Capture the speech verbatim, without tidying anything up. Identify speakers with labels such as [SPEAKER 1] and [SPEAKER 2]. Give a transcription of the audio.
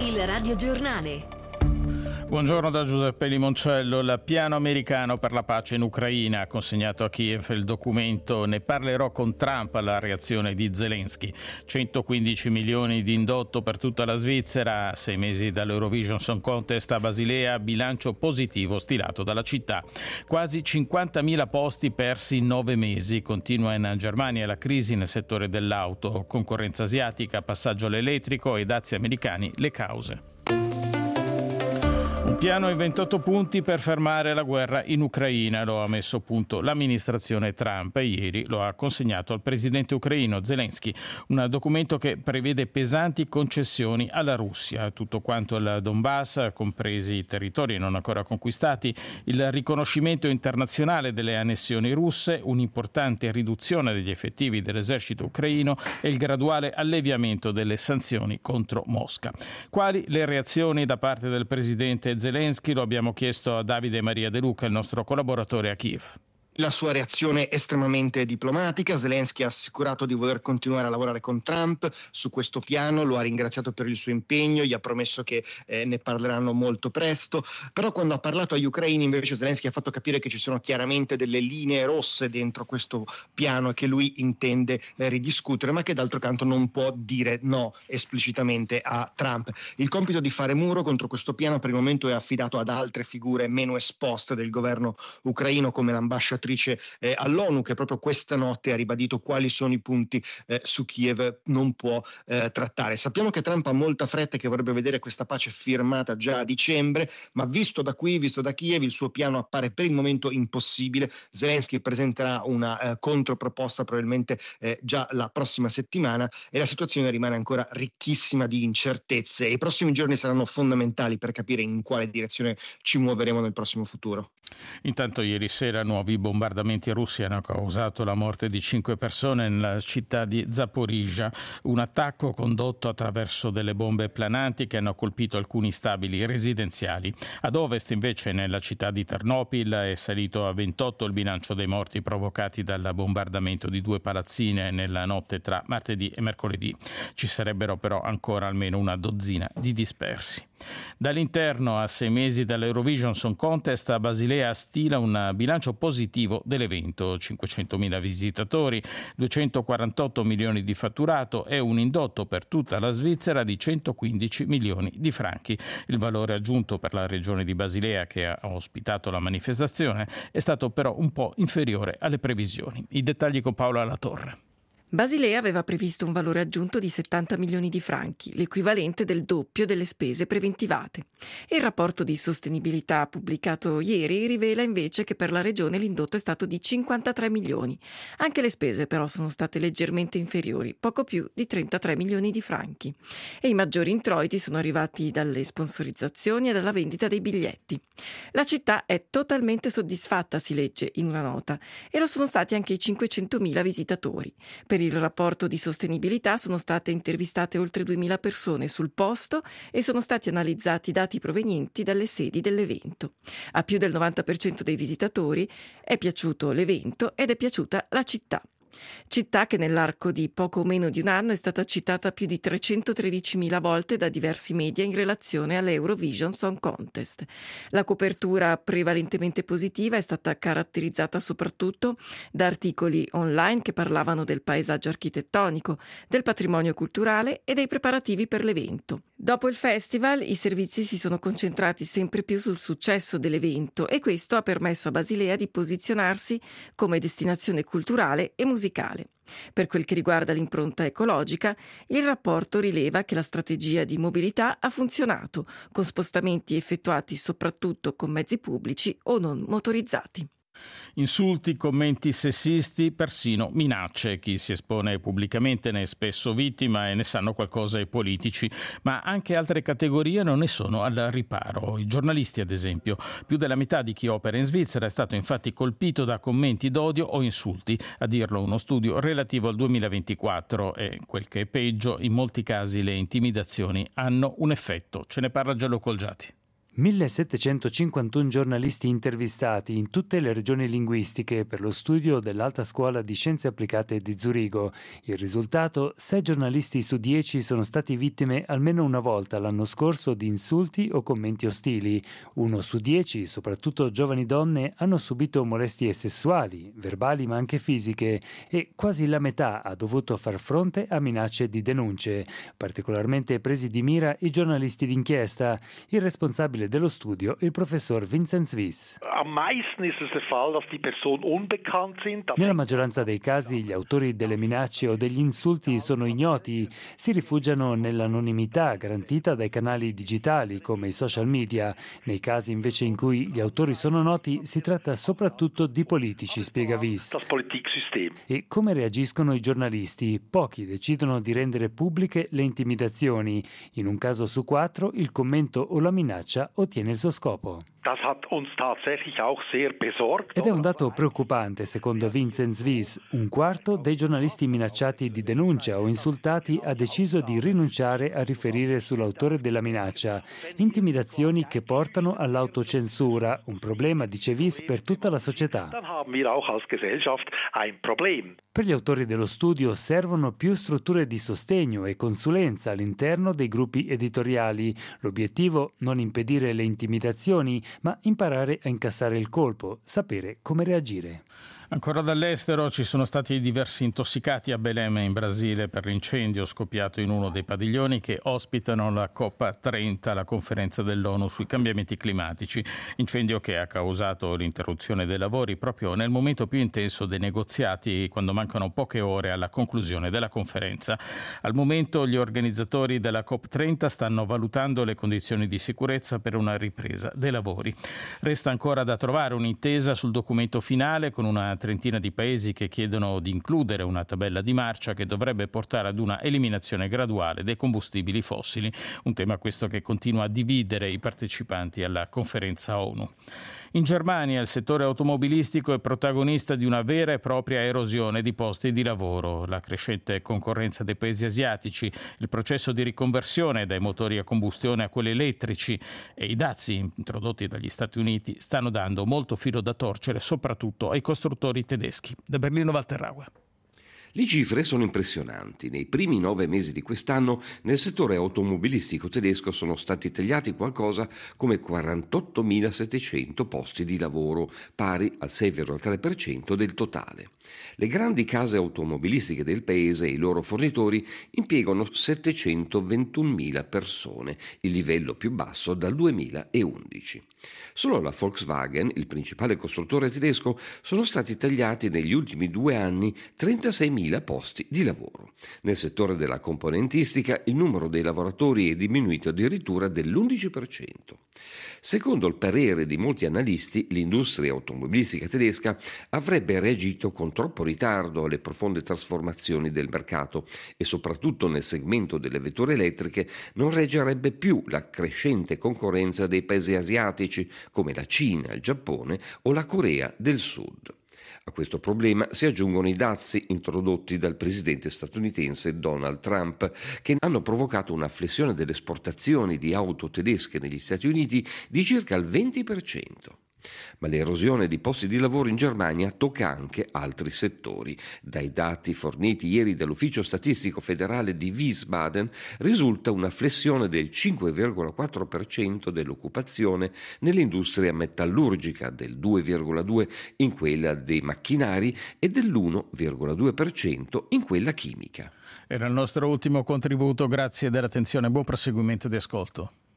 [SPEAKER 1] Il radiogiornale.
[SPEAKER 2] Buongiorno da Giuseppe Limoncello. Il piano americano per la pace in Ucraina ha consegnato a Kiev il documento "Ne parlerò con Trump" alla reazione di Zelensky. centoquindici milioni di indotto per tutta la Svizzera, sei mesi dall'Eurovision Song Contest a Basilea, bilancio positivo stilato dalla città. Quasi cinquantamila posti persi in nove mesi. Continua in Germania la crisi nel settore dell'auto, concorrenza asiatica, passaggio all'elettrico e dazi americani le cause. Un piano in ventotto punti per fermare la guerra in Ucraina lo ha messo a punto l'amministrazione Trump e ieri lo ha consegnato al presidente ucraino Zelensky. Un documento che prevede pesanti concessioni alla Russia, tutto quanto il Donbass, compresi i territori non ancora conquistati, il riconoscimento internazionale delle annessioni russe, un'importante riduzione degli effettivi dell'esercito ucraino e il graduale alleviamento delle sanzioni contro Mosca. Quali le reazioni da parte del presidente Zelensky? Lo abbiamo chiesto a Davide Maria De Luca, il nostro collaboratore a Kiev.
[SPEAKER 3] La sua reazione è estremamente diplomatica. Zelensky ha assicurato di voler continuare a lavorare con Trump su questo piano, lo ha ringraziato per il suo impegno, gli ha promesso che eh, ne parleranno molto presto, però quando ha parlato agli ucraini invece Zelensky ha fatto capire che ci sono chiaramente delle linee rosse dentro questo piano e che lui intende eh, ridiscutere, ma che d'altro canto non può dire no esplicitamente a Trump. Il compito di fare muro contro questo piano per il momento è affidato ad altre figure meno esposte del governo ucraino, come l'ambasciatrice Eh, all'ONU, che proprio questa notte ha ribadito quali sono i punti eh, su Kiev non può eh, trattare. Sappiamo che Trump ha molta fretta e che vorrebbe vedere questa pace firmata già a dicembre, ma visto da qui, visto da Kiev, il suo piano appare per il momento impossibile. Zelensky presenterà una eh, controproposta probabilmente eh, già la prossima settimana e la situazione rimane ancora ricchissima di incertezze. I prossimi giorni saranno fondamentali per capire in quale direzione ci muoveremo nel prossimo futuro.
[SPEAKER 2] Intanto ieri sera nuovi bombardamenti russi hanno causato la morte di cinque persone nella città di Zaporizhzhia, un attacco condotto attraverso delle bombe plananti che hanno colpito alcuni stabili residenziali. Ad ovest invece, nella città di Ternopil, è salito a ventotto il bilancio dei morti provocati dal bombardamento di due palazzine nella notte tra martedì e mercoledì. Ci sarebbero però ancora almeno una dozzina di dispersi. Dall'interno, a sei mesi dall'Eurovision Song Contest, a Basilea stila un bilancio positivo dell'evento: cinquecentomila visitatori, duecentoquarantotto milioni di fatturato e un indotto per tutta la Svizzera di centoquindici milioni di franchi. Il valore aggiunto per la regione di Basilea, che ha ospitato la manifestazione, è stato però un po' inferiore alle previsioni. I dettagli con Paola Latorre.
[SPEAKER 4] Basilea aveva previsto un valore aggiunto di settanta milioni di franchi, l'equivalente del doppio delle spese preventivate. Il rapporto di sostenibilità pubblicato ieri rivela invece che per la regione l'indotto è stato di cinquantatré milioni. Anche le spese però sono state leggermente inferiori, poco più di trentatré milioni di franchi. E i maggiori introiti sono arrivati dalle sponsorizzazioni e dalla vendita dei biglietti. La città è totalmente soddisfatta, si legge in una nota, e lo sono stati anche i cinquecentomila visitatori. Per il rapporto di sostenibilità sono state intervistate oltre duemila persone sul posto e sono stati analizzati dati provenienti dalle sedi dell'evento. A più del novanta per cento dei visitatori è piaciuto l'evento ed è piaciuta la città. Città che nell'arco di poco meno di un anno è stata citata più di trecentotredicimila volte da diversi media in relazione all'Eurovision Song Contest. La copertura prevalentemente positiva è stata caratterizzata soprattutto da articoli online che parlavano del paesaggio architettonico, del patrimonio culturale e dei preparativi per l'evento. Dopo il festival, i servizi si sono concentrati sempre più sul successo dell'evento e questo ha permesso a Basilea di posizionarsi come destinazione culturale e musicale. Per quel che riguarda l'impronta ecologica, il rapporto rileva che la strategia di mobilità ha funzionato, con spostamenti effettuati soprattutto con mezzi pubblici o non motorizzati.
[SPEAKER 2] Insulti, commenti sessisti, persino minacce. Chi si espone pubblicamente ne è spesso vittima e ne sanno qualcosa i politici, ma anche altre categorie non ne sono al riparo. I giornalisti, ad esempio. Più della metà di chi opera in Svizzera è stato infatti colpito da commenti d'odio o insulti, a dirlo uno studio relativo al duemilaventiquattro, e quel che è peggio, in molti casi le intimidazioni hanno un effetto. Ce ne parla Gianluca Olgiati.
[SPEAKER 1] millesettecentocinquantuno giornalisti intervistati in tutte le regioni linguistiche per lo studio dell'Alta Scuola di Scienze Applicate di Zurigo. Il risultato: sei giornalisti su dieci sono stati vittime almeno una volta l'anno scorso di insulti o commenti ostili. Uno su dieci, soprattutto giovani donne, hanno subito molestie sessuali, verbali ma anche fisiche, e quasi la metà ha dovuto far fronte a minacce di denunce. Particolarmente presi di mira i giornalisti d'inchiesta. Il responsabile dello studio, il professor Vincent Swiss. Nella maggioranza dei casi gli autori delle minacce o degli insulti sono ignoti, si rifugiano nell'anonimità garantita dai canali digitali come i social media. Nei casi invece in cui gli autori sono noti si tratta soprattutto di politici, spiega Wiss. E come reagiscono i giornalisti? Pochi decidono di rendere pubbliche le intimidazioni. In un caso su quattro il commento o la minaccia ottiene il suo scopo. Ed è un dato preoccupante, secondo Vincent Swiss. Un quarto dei giornalisti minacciati di denuncia o insultati ha deciso di rinunciare a riferire sull'autore della minaccia. Intimidazioni che portano all'autocensura, un problema, dice Swiss, per tutta la società. Per gli autori dello studio servono più strutture di sostegno e consulenza all'interno dei gruppi editoriali. L'obiettivo: non impedire le intimidazioni, ma imparare a incassare il colpo, sapere come reagire.
[SPEAKER 2] Ancora dall'estero, ci sono stati diversi intossicati a Belém in Brasile per l'incendio scoppiato in uno dei padiglioni che ospitano la COP trenta, la conferenza dell'ONU sui cambiamenti climatici. Incendio che ha causato l'interruzione dei lavori proprio nel momento più intenso dei negoziati, quando mancano poche ore alla conclusione della conferenza. Al momento gli organizzatori della COP trenta stanno valutando le condizioni di sicurezza per una ripresa dei lavori. Resta ancora da trovare un'intesa sul documento finale con una trentina di paesi che chiedono di includere una tabella di marcia che dovrebbe portare ad una eliminazione graduale dei combustibili fossili, un tema questo che continua a dividere i partecipanti alla conferenza ONU. In Germania il settore automobilistico è protagonista di una vera e propria erosione di posti di lavoro. La crescente concorrenza dei paesi asiatici, il processo di riconversione dai motori a combustione a quelli elettrici e i dazi introdotti dagli Stati Uniti stanno dando molto filo da torcere soprattutto ai costruttori tedeschi. Da Berlino, Walter.
[SPEAKER 5] Le cifre sono impressionanti. Nei primi nove mesi di quest'anno nel settore automobilistico tedesco sono stati tagliati qualcosa come quarantottomilasettecento posti di lavoro, pari al sei virgola tre per cento del totale. Le grandi case automobilistiche del paese e i loro fornitori impiegano settecentoventunomila persone, il livello più basso dal duemilaundici. Solo alla Volkswagen, il principale costruttore tedesco, sono stati tagliati negli ultimi due anni trentaseimila posti di lavoro. Nel settore della componentistica il numero dei lavoratori è diminuito addirittura dell'undici per cento. Secondo il parere di molti analisti, l'industria automobilistica tedesca avrebbe reagito con troppo ritardo alle profonde trasformazioni del mercato e soprattutto nel segmento delle vetture elettriche non reggerebbe più la crescente concorrenza dei paesi asiatici come la Cina, il Giappone o la Corea del Sud. A questo problema si aggiungono i dazi introdotti dal presidente statunitense Donald Trump, che hanno provocato una flessione delle esportazioni di auto tedesche negli Stati Uniti di circa il venti per cento. Ma l'erosione di posti di lavoro in Germania tocca anche altri settori. Dai dati forniti ieri dall'Ufficio Statistico Federale di Wiesbaden risulta una flessione del cinque virgola quattro per cento dell'occupazione nell'industria metallurgica, del due virgola due per cento in quella dei macchinari e dell'uno virgola due per cento in quella chimica.
[SPEAKER 2] Era il nostro ultimo contributo, grazie dell'attenzione, buon proseguimento di ascolto.